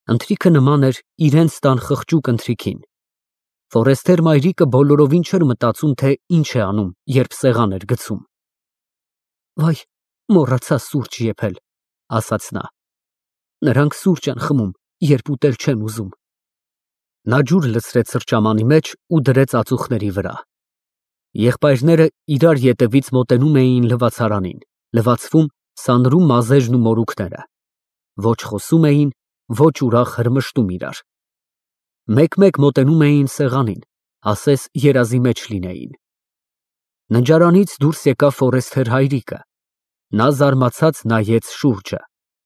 Ընթրիքը նման էր իրենց տան խղճուկ ընթրիքին։ Ֆորեստեր մայրիկը բոլորովին չէր մտածում, թե ինչ է անում, երբ սեղան էր գցում։ Վայ, մոռացա սուրճ եփել, ասաց նա։ Նրանք սուրճ են խմում, երբ ուտել չեն ուզում։ Նա ջուր լցրեց սրճամանի մեջ ու դրեց ածուխների վրա։ Եղբայրները իրար ետևից մոտենում էին լվացարանին, լվացվում, սանրում մազերն ու մորուքները։ Ոչ խոսում էին, ոչ ուրախ հրմշտում իրար։ Մեկ-մեկ մոտենում էին սեղանին, ասես երազի մեջ լինեին։ Ննջարանից դուրս եկավ Ֆորեսթեր հայրիկը։ Նա զարմացած նայեց շուրջը։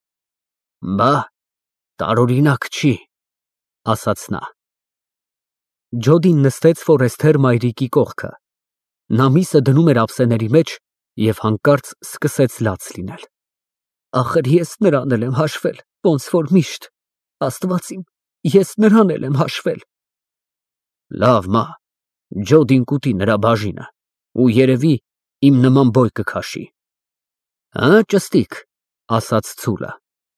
Բա, տարօրինակ չի, ասաց նա։ Ջոդին նստեց Ֆորեսթեր մայրիկի կողքը։ Նա միսը դնում էր ափսեների մեջ և հանկարծ սկսեց լաց լինել։ Ախր ես նրան էլ եմ հաշվել, ոնց որ միշտ, Աստված իմ, ես նրան էլ եմ հաշվել։ Լավ, մա, Ջոդին կուտի նրա բաժինը, ու երևի իմ նման բոյ կքաշի։ Հա, ճստիկ, ասաց ցուլը։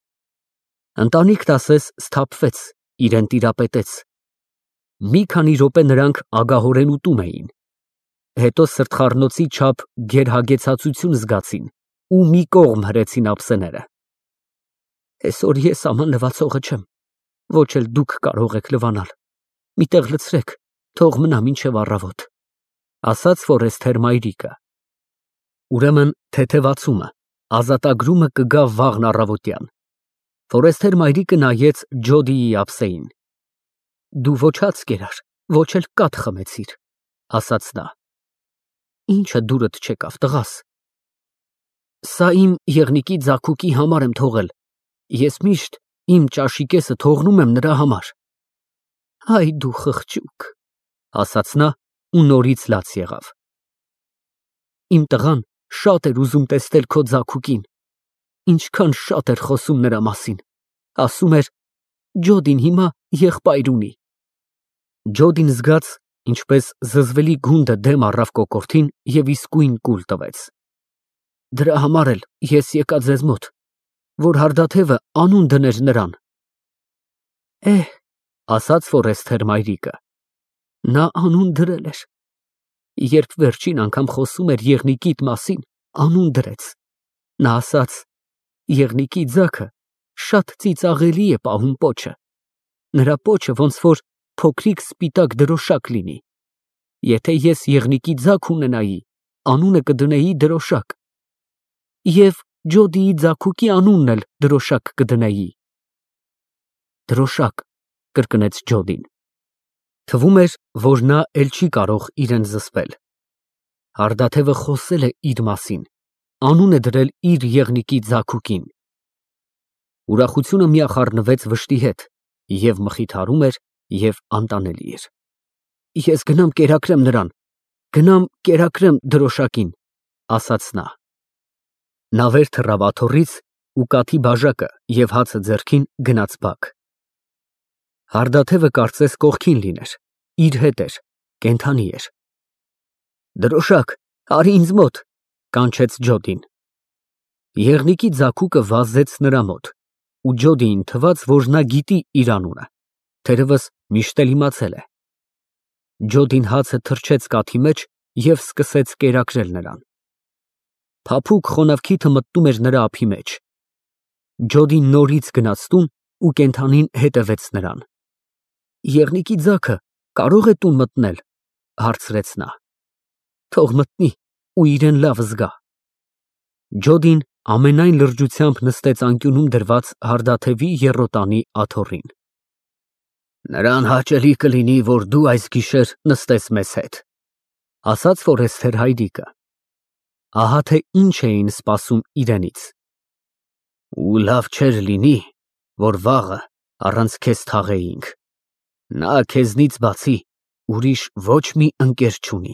Ընտանիքն ասես սթափվեց, իրեն տիրապետեց։ Մի քանի րոպե նրանք ագահորեն ուտում էին։ Հետո սրտխառնոցի չափ գերհագեցածություն զգացին ու մի կողմ հրեցին ափսեները։ Այսօր ես աման լվացողը չեմ, ոչ էլ դուք կարող եք լվանալ։ Մի տեղ լցրեք, թող մնա մինչև առավոտ, ասաց Ֆորեսթեր մայրիկը։ Ուրեմն թեթևացումը, ազատագրումը կգա վաղն առավոտյան։ Ֆորեսթեր մայրիկը նայեց Ջոդիի ափսեին։ Դու ոչ հաց կերար, ոչ էլ կաթ խմեցիր, ասաց նա։ Ինչը դուրդ չեկավ, տղաս։ Սա իմ եղնիկի ձագուկի համար եմ թողել։ Ես միշտ իմ ճաշի կեսը թողնում եմ նրա համար։ Այ դու խղճուկ, ասաց նա ու նորից լաց եղավ։ Իմ տղան շատ էր ուզում տեսնել քո ձագուկին։ Ինչքան շատ էր խոսում նրա մասին։ Ասում էր. Ջոդին հիմա եղբայր ունի։ Ջոդին զգաց, ինչպես զզվելի գունդը դեմ առավ կոկորդին և իսկույն կուլ տվեց։ Դրա համար էլ ես եկա ձեզ մոտ, որ հարդաթևը անուն դներ նրան։ Ասաց Ֆորեսթեր մայրիկը։ Նա անուն դրել էր։ Երբ վերջին անգամ խոսում էր եղնիկիդ մասին, անուն դրեց։ Նա ասաց. եղնիկի ձագը շատ ծիծաղելի է պահում պոչը։ Նրա պոչը ոնց որ փոքրիկ սպիտակ դրոշակ լինի։ Եթե ես եղնիկի ձագ ունենայի, անունը կդնեի դրոշակ։ Եվ Ջոդիի ձագուկի անունն էլ դրոշակ կդնեի։ Դրոշակ, կրկնեց Ջոդին։ Թվում էր, որ նա էլ չի կարող իրեն զսպել։ Հարդաթևը խոսել է իր մասին, անուն է դրել իր եղնիկի ձագուկին։ Ուրախությունը միախառնվեց վշտի հետ, և մխիթարում էր, և անտանելի էր։ Ես գնամ կերակրեմ նրան, գնամ կերակրեմ դրոշակին, ասաց նա։ Նա վեր թռավ աթոռից ու կաթի բաժակը և հացը ձեռքին գնաց բակ։ Հարդաթևը կարծես կողքին լիներ, իր հետ էր, կենդանի էր։ Դրոշակ, արի ինձ մոտ, կանչեց Ջոդին։ Եղնիկի ձագուկը վազեց նրա մոտ, ու Ջոդիին թվաց, որ նա գիտի իր անունը, թերևս միշտ էլ իմացել է։ Ջոդին հացը թռչեց կաթի մեջ և սկսեց կերակրել նրան։ Փափուկ խոնավ քիթը մտնում էր նրա ափի մեջ։ Ջոդին նորից գնաց տուն ու կենդանին հետևեց նրան։ Եղնիկի ձագը կարո՞ղ է տուն մտնել, հարցրեց նա։ Թող մտնի ու իրեն լավ զգա։ Ջոդին ամենայն լրջությամբ նստեց անկյունում դրված հարդաթևի եռոտանի աթոռին։ Նրան հաճելի կլինի, որ դու այս գիշեր նստես մեզ հետ, ասաց Ֆորեսթեր հայրիկը։ Ահա թե ինչ էին սպասում իրենից։ Ու լավ չէր լինի, որ վաղը առանց քեզ թաղեինք։ Նա քեզնից բացի ուրիշ ոչ մի ընկեր չունի։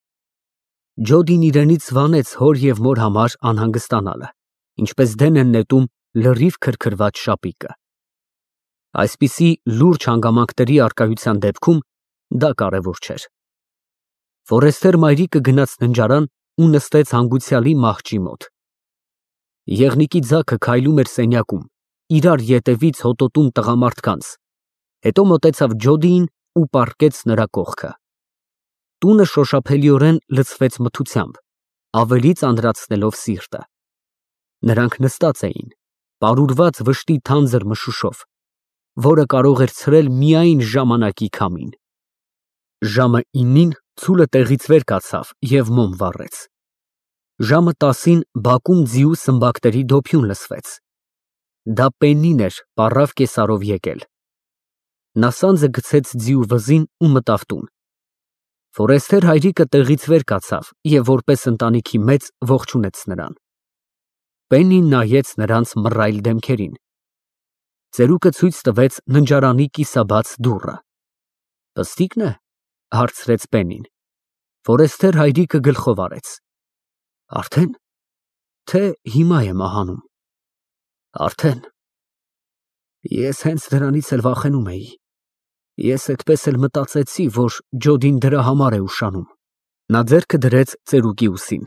Ջոդին իրենից վանեց հոր և մոր համար անհանգստանալը, ինչպես դեն են նետում լրիվ քրքրված շապիկը։ Այսպիսի լուրջ հանգամանքների առկայության դեպքում դա կարևոր չէր։ Ֆորեսթեր մայրիկը գնաց ննջարան ու նստեց հանգուցյալի մահճի մոտ։ Եղնիկի ձագը քայլում էր սենյակում, իրար ետևից հոտոտում տղամարդկանց, հետո մոտեցավ Ջոդիին ու պառկեց նրա կողքը։ Տունը շոշափելիորեն լցվեց մթությամբ, ավելի ծանրացնելով սիրտը։ Նրանք նստած էին, պարուրված վշտի թանձր մշուշով, որը կարող էր ցրել միայն ժամանակի քամին։ Ժամը 9-ին ցուլը տեղից վեր կացավ և մոմ վառեց։ Ժամը 10-ին բակում ձիու սմբակների դոփյուն լսվեց։ Դա Պեննին էր պառավ կեսարով եկել։ Նա սանձը գցեց ձիու վզին ու մտավ տուն։ Ֆորեստեր հայրիկը տեղից վեր կացավ և որպես ընտանիքի մեծ ողջունեց նրան։ Պեննին նայեց նրանց մռայլ դեմքերին։ Ծերուկը ցույց տվեց ննջարանի կիսաբաց դուռը։ Պստի՞կն է, հարցրեց Պեննին։ Ֆորեստեր հայրիկը գլխով արեց։ Արդեն, թե հիմա է մահանում։ Արդեն։ Ես հենց դրանից էլ վախենում էի։ Ես այդպես էլ մտածեցի, որ Ջոդին դրա համար է ուշանում։ Նա ձեռքը դրեց ծերուկի ուսին։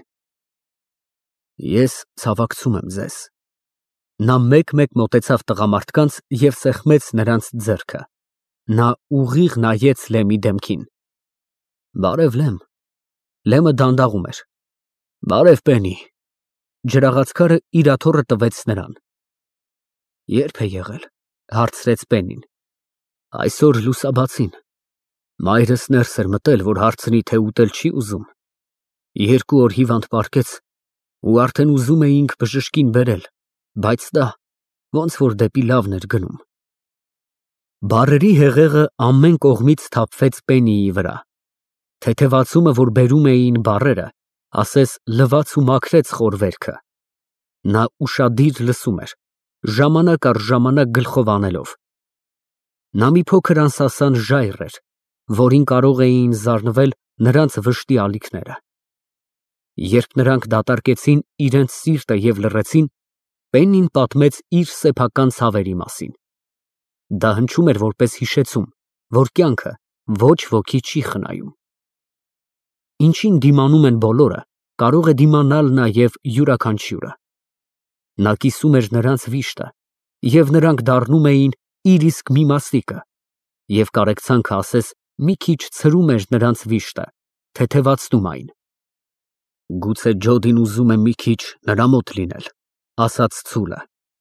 Ես ցավակցում եմ ձեզ։ Նա մեկ-մեկ մոտեցավ տղամարդկանց և սեղմեց նրանց ձեռքը։ Նա ուղիղ նայեց Լեմի դեմքին։ Բարև, Լեմ։ Լեմը դանդաղում էր։ Բարև, Պեննի։ Ջրաղացքարը իր աթոռը տվեց նրան։ Ե՞րբ է եղել, հարցրեց Պեննին։ Այսօր լուսաբացին։ Մայրս ներս էր մտել, որ հարցնի, թե ուտել չի ուզում։ 2 օր հիվանդ պառկեց ու արդեն ուզում էինք բժշկին բերել, բայց դա ոնց որ դեպի լավն էր գնում։ Բառերի հեղեղը ամեն կողմից թափվեց Պեննիի վրա։ Թեթևացումը, որ բերում էին բառերը, ասես լվաց ու մաքրեց խորվերքը։ Նա ուշադիր լսում էր, ժամանակ առ ժամանակ գլխով անելով։ Նա մի փոքր անսասան ժայռ էր, որին կարող էին զարնվել նրանց վշտի ալիքները։ Երբ նրանք դատարկեցին իրենց սիրտը և լռեցին, Պեննին պատմեց իր սեփական ցավերի մասին։ Դա հնչում էր որպես հիշեցում, որ կյանքը ոչ ոքի չի խնայում։ Ինչին դիմանում են բոլորը, կարող է դիմանալ նաև յուրաքանչյուրը։ Նա կիսում էր նրանց վիշտը, և նրանք դառնում էին իր իսկ մի մասնիկը, և կարեկցանքը ասես մի քիչ ցրում էր նրանց վիշտը, թեթևացնում այն։ Գուցե Ջոդին ուզում է մի քիչ նրա մոտ լինել, ասաց ցուլը։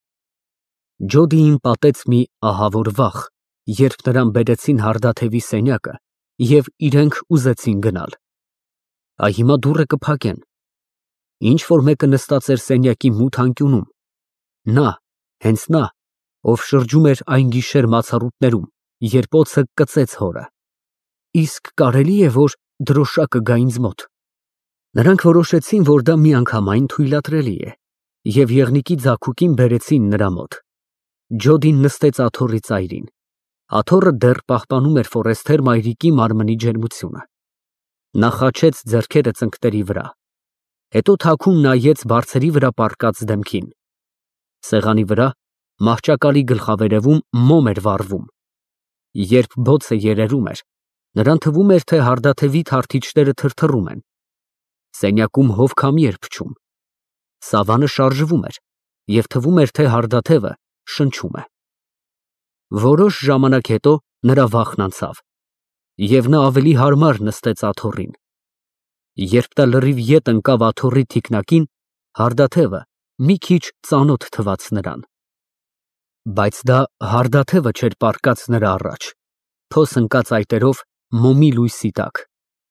Ջոդիին պատեց մի ահավոր վախ, երբ նրան բերեցին հարդաթևի սենյակը և իրենք ուզեցին գնալ։ Այ հիմա դուռը կփակեն։ Ինչ որ մեկը նստած էր սենյակի մութ անկյունում։ Նա, հենց նա, ով շրջում էր այն գիշեր մացառուտներում, երբ օձը կծեց հորը։ Իսկ կարելի է, որ դրոշակը գա ինձ մոտ։ Նրանք որոշեցին, որ դա միանգամայն թույլատրելի է, և եղնիկի ձագուկին բերեցին նրա մոտ։ Ջոդին նստեց աթոռի ծայրին։ Աթոռը դեռ պահպանում էր Ֆորեստեր մայրիկի մարմնի ջերմությունը։ Նա խաչեց ձեռքերը ծնկների վրա։ Հետո թաքուն նայեց բարձերի վրա պառկած դեմքին։ Սեղանի վրա, մահճակալի գլխավերևում մոմ էր վառվում։ Երբ բոցը երերում էր, նրան թվում էր, թե հարդաթևի թարթիչները թրթռում են։ Սենյակում հովքամի էր փչում։ Սավանը շարժվում էր, և թվում էր, թե հարդաթևը շնչում է։ Որոշ ժամանակ հետո նրա վախն անցավ, և նա ավելի հարմար նստեց աթոռին։ Երբ նա լրիվ ետ ընկավ աթոռի թիկնակին, հարդաթևը մի քիչ ծանոթ թվաց նրան։ Բայց դա հարդաթևը չէր պառկած նրա առաջ, փոս ընկած այտերով մոմի լույսի տակ։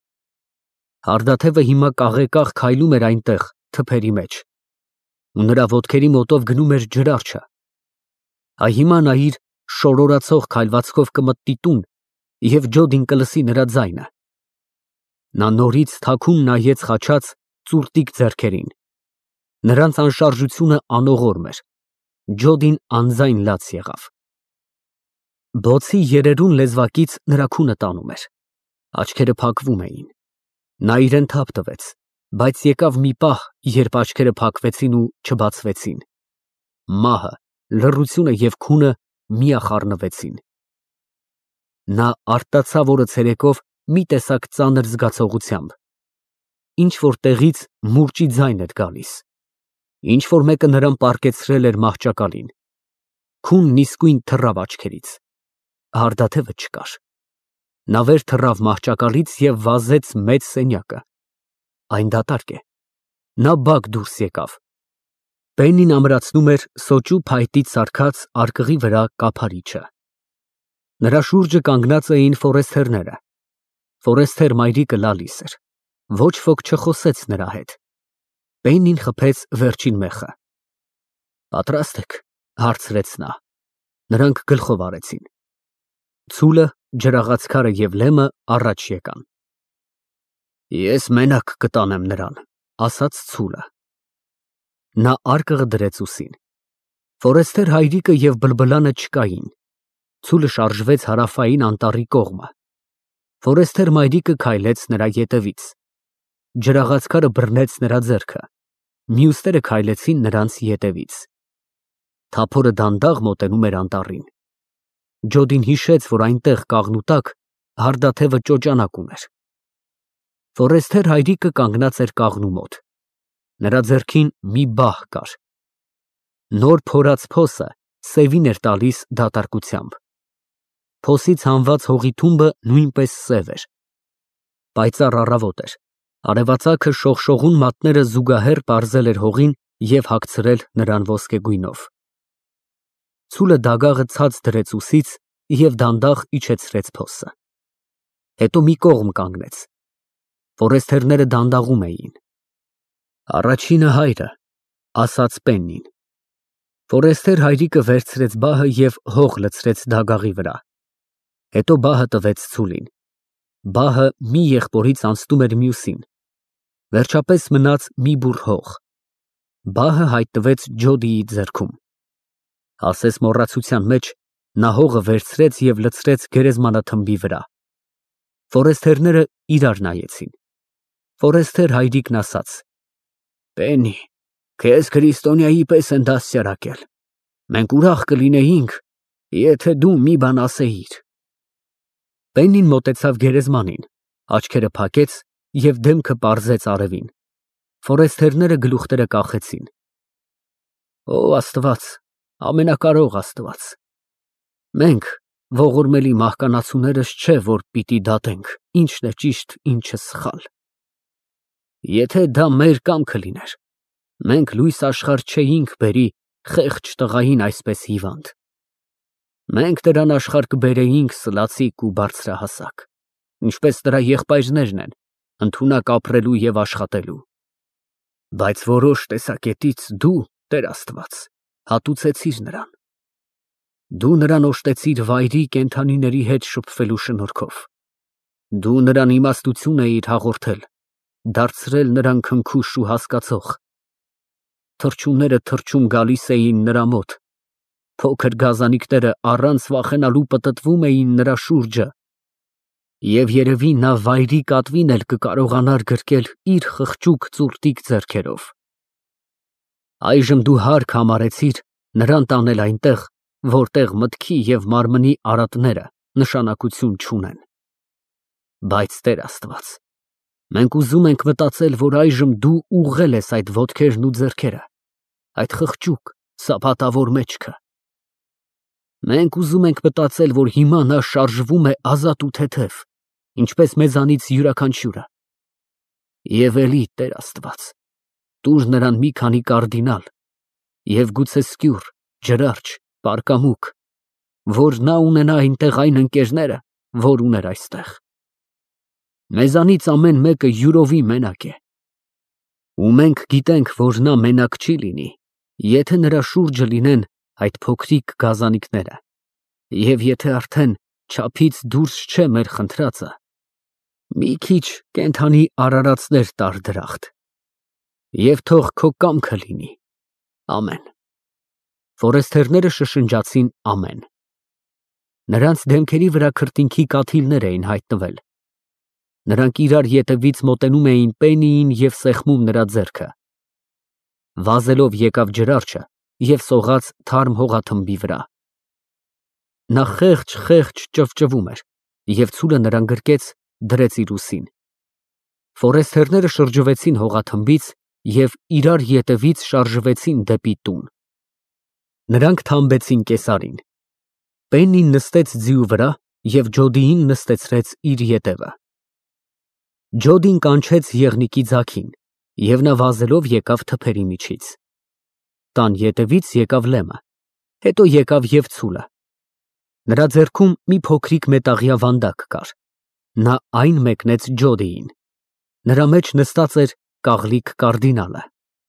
Հարդաթևը հիմա կաղեկաղ քայլում էր այնտեղ, թփերի մեջ, ու նրա ոտքերի մոտով գնում էր ջրառչը։ Այ հիմա նա իր շորորացող քայլվածքով կմտնի տուն, և Ջոդին կլսի նրա ձայնը։ Նա նորից թաքուն նայեց խաչած ծուրտիկ ձեռքերին։ Նրանց անշարժությունը անողորմ էր։ Ջոդին անձայն լաց եղավ։ Բոցի երերուն լեզվակից նրա քունը տանում էր։ Աչքերը փակվում էին։ Նա իրեն թափ տվեց, բայց եկավ մի պահ, երբ աչքերը փակվեցին ու չբացվեցին։ Մահը, լռությունը և քունը միախառնվեցին։ Նա արտացավ օրը ցերեկով մի տեսակ ծանր զգացողությամբ։ Ինչ որ տեղից մուրճի ձայն էր գալիս։ Ինչ որ մեկը նրան պառկեցրել էր մահճակալին։ Քունն իսկույն թռավ աչքերից։ Հարդաթևը չկար։ Նա վեր թռավ մահճակալից և վազեց մեծ սենյակը։ Այն դատարկ է։ Նա բակ դուրս եկավ։ Պեննին ամրացնում էր սոճու փայտից սարքած արկղի վրա կափարիչը։ Նրա շուրջը կանգնած էին ֆորեստերները։ Ֆորեստեր մայրիկը լալիս էր։ Ոչ ոք չխոսեց նրա հետ։ Պեննին խփեց վերջին մեխը։ Պատրաստ եք, հարցրեց նա։ Նրանք գլխով արեցին։ Ցուլը, ջրաղացքարը և Լեմը առաջ եկան։ Ես մենակ կտանեմ նրան, ասաց Ցուլը։ Նա արկղը դրեց ուսին։ Ֆորեստեր հայրիկը և բլբլանը չկային։ Ցուլը շարժվեց հարավային անտառի կողմը։ Ֆորեստեր մայրիկը քայլեց նրա ետևից։ Ջրաղացքարը բռնեց նրա ձեռքը։ Մյուսները քայլեցին նրանց ետևից։ Թափորը դանդաղ մոտենում էր անտառին։ Ջոդին հիշեց, որ այնտեղ կաղնու տակ հարդաթևը ճոճանակ ուներ։ Ֆորեստեր հայրիկը կանգնած էր կաղնու մոտ։ Նրա ձեռքին մի բահ կար։ Նոր փորած փոսը սևին էր տալիս դատարկությամբ։ Փոսից հանված հողի թումբը նույնպես սև էր։ Պայծառ առավոտ էր։ Արևածագը շողշողուն մատները զուգահեռ պարզել էր հողին և հագցրել նրան ոսկեգույնով։ Ցուլը դագաղը ցած դրեց ուսից և դանդաղ իջեցրեց փոսը։ Հետո մի կողմ կանգնեց։ Ֆորեստերները դանդաղում էին։ Առաջինը հայրը, ասաց Պեննին։ Ֆորեստեր հայրիկը վերցրեց բահը և հող լցրեց դագաղի վրա։ Հետո բահը տվեց Ցուլին։ Բահը մի եղբորից անցնում էր մյուսին։ Վերջապես մնաց մի բուռ հող։ Բահը հայտնվեց Ջոդիի ձեռքում։ Ասես մոռացության մեջ նա հողը վերցրեց և լցրեց գերեզմանաթմբի վրա։ Ֆորեստերները իրար նայեցին։ Ֆորեստեր հայրիկն ասաց. Պեննի, քեզ քրիստոնյայի պես են դաստիարակել։ Մենք ուրախ կլինեինք, եթե դու մի բան ասեիր։ Պեննին մոտեցավ գերեզմանին, աչքերը փակեց և դեմքը պարզեց արևին։ Ֆորեստերները գլուխները կախեցին։ Ո Աստված, ամենակարող Աստված, մենք ողորմելի մահկանացուներս չէ, որ պիտի դատենք, ինչն է ճիշտ, ինչը սխալ։ Եթե դա մեր կամքը լիներ, մենք լույս աշխարհ չէինք բերի խեղճ տղային այսպես հիվանդ։ Մենք նրան աշխարհ կբերեինք սլացիկ ու բարձրահասակ, ինչպես նրա եղբայրներն են, ընդունակ ապրելու և աշխատելու։ Բայց որոշ տեսակետից դու, Տեր Աստված, հատուցեցիր նրան։ Դու նրան օժտեցիր վայրի կենդանիների հետ շփվելու շնորհքով։ Դու նրան իմաստություն էիր հաղորդել, դարձրել նրան քնքուշ ու հասկացող։ Թռչունները թռչում գալիս էին նրա մոտ, փոքր գազանիկները առանց վախենալու պտտվում էին նրա շուրջը, և երևի նա վայրի կատվին էլ կկարողանար գրկել իր խղճուկ ծուռտիկ ձեռքերով։ Այժմ դու հարկ համարեցիր նրան տանել այնտեղ, որտեղ մտքի և մարմնի արատները նշանակություն չունեն։ Բայց Տեր Աստված, մենք ուզում ենք մտածել, որ այժմ դու ուղղել ես այդ ոտքերն ու ձեռքերը, այդ խղճուկ, սապատավոր մեջքը։ Մենք ուզում ենք մտածել, որ հիմա նա շարժվում է ազատ ու թեթև, ինչպես մեզանից յուրաքանչյուրը։ Եվ էլի, Տեր Աստված, տուր նրան մի քանի կարդինալ և գուցե սկյուռ, ջրարջ, պարկամուկ, որ նա ունենա այնտեղ այն ընկերները, որ ուներ այստեղ։ Մեզանից ամեն մեկը յուրովի մենակ է։ Ու մենք գիտենք, որ նա մենակ չի լինի, եթե նրա շուրջը լինեն այդ փոքրիկ գազանիկները, և եթե արդեն չափից դուրս չէ մեր խնդրածը, մի քիչ կենդանի արարածներ տար դրախտ, և թող քո կամքը լինի, ամեն։ Ֆորեստերները շշնջացին ամեն։ Նրանց դեմքերի վրա քրտինքի կաթիլներ էին հայտնվել։ Նրանք իրար ետևից մոտենում էին Պեննիին և սեղմում նրա ձեռքը։ Վազելով եկավ ջրարջը և սողաց թարմ հողաթմբի վրա։ Նա խեղճ ճվճվում էր, և ցուլը նրան գրկեց, դրեց իր ուսին։ Ֆորեստերները շրջվեցին հողաթմբից և իրար ետևից շարժվեցին դեպի տուն։ Նրանք թամբեցին կեսարին։ Պեննին նստեց ձիու վրա և Ջոդիին նստեցրեց իր ետևը։ Ջոդին կանչեց եղնիկի ձագին, և նա վազելով եկավ թփերի միջից։ Տան ետևից եկավ Լեմը, հետո եկավ և ցուլը։ Նրա ձեռքում մի փոքրիկ մետաղյա վանդակ կար։ Նա այն մեկնեց Ջոդիին։ Նրա մեջ նստած էր կաղլիկ կարդինալը։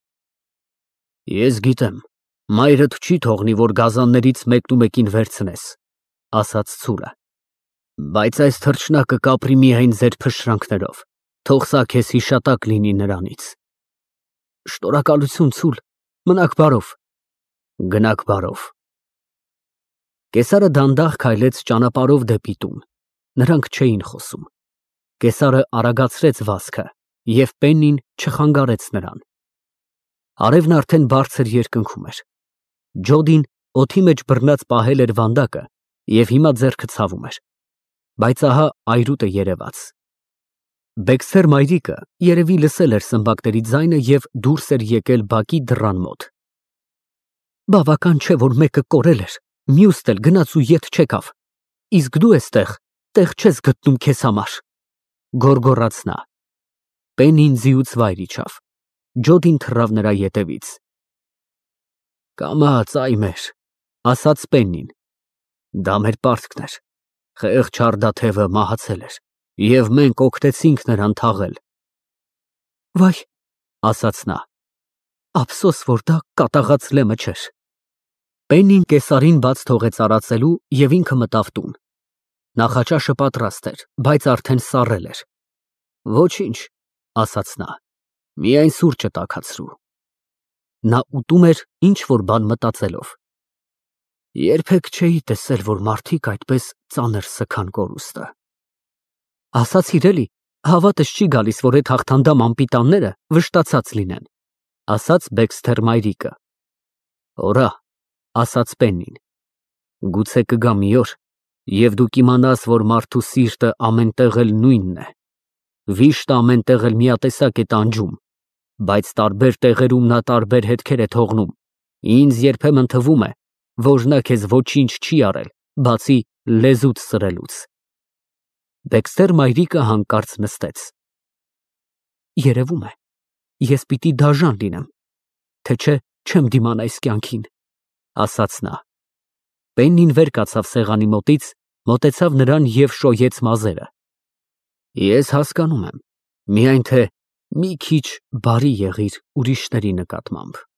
Ես գիտեմ, մայրդ չի թողնի, որ գազաններից մեկնումեկին վերցնես, ասաց ցուլը, բայց այս թռչնակը կապրի միայն ձեր փշրանքներով, թող սա քեզ հիշատակ լինի նրանից։ Շնորհակալություն, ցուլ, մնաք բարով։ Գնաք բարով։ Կեսարը դանդաղ քայլեց ճանապարհով դեպի տուն։ Նրանք չէին խոսում։ Կեսարը արագացրեց վազքը, և Պեննին չխանգարեց նրան։ Արևն արդեն բարձր երկնքում էր։ Ջոդին օդի մեջ բռնած պահել էր վանդակը և հիմա ձեռքը ցավում էր, բայց ահա այրուտը երևաց։ Բեքսթեր մայրիկը երևի լսել էր սմբակների ձայնը և դուրս էր եկել բակի դռան մոտ։ Բավական չէ, որ մեկը կորել էր, մյուսն էլ գնաց ու ետ չեկավ, իսկ դու էստեղ տեղ չես գտնում քեզ համար, գոռգոռաց նա։ Պեննին ձիուց վայր իջավ։ Ջոդին թռավ նրա ետևից։ Կամաց, այ մեր, ասաց Պեննին։ Դա մեր պարտքն էր։ Խեղճ չարդաթևը մահացել էր, և մենք օգնեցինք նրան թաղել։ Վայ, ասաց նա, ափսոս, որ դա կատաղած Լեմը չէր։ Պեննին կեսարին բաց թողեց արածելու և ինքը մտավ տուն։ Նախաճաշը պատրաստ էր, բայց արդեն սառել էր։ Ոչինչ, ասաց նա, միայն սուրճը տաքացրու։ Նա ուտում էր ինչ-որ բան մտածելով։ Երբեք չէի տեսել, որ մարդիկ այդպես ծանր սգան կորուստը։ Ասացիր էլի, հավատս չի գալիս, որ այդ հաղթանդամ անպիտանները վշտացած լինեն, ասաց Բեքսթեր մայրիկը։ Օրա, ասաց Պեննին, գուցե կգա մի օր, և դու կիմանաս, որ մարդու սիրտը ամեն տեղ էլ նույնն է։ Վիշտը ամեն տեղ էլ միատեսակ է տանջում, բայց տարբեր տեղերում նա տարբեր հետքեր է թողնում։ Ինձ երբեմն թվում է, որ նա քեզ ոչինչ չի արել, բացի լեզուդ սրելուց։ Բեքսթեր մայրիկը հանկարծ նստեց։ Երևում է, ես պիտի դաժան լինեմ, թե չէ չեմ դիմանա այս կյանքին, ասաց նա։ Պեննին վեր կացավ սեղանի մոտից, մոտեցավ նրան և շոյեց մազերը։ Ես հասկանում եմ, միայն թե մի քիչ բարի եղիր ուրիշների նկատմամբ։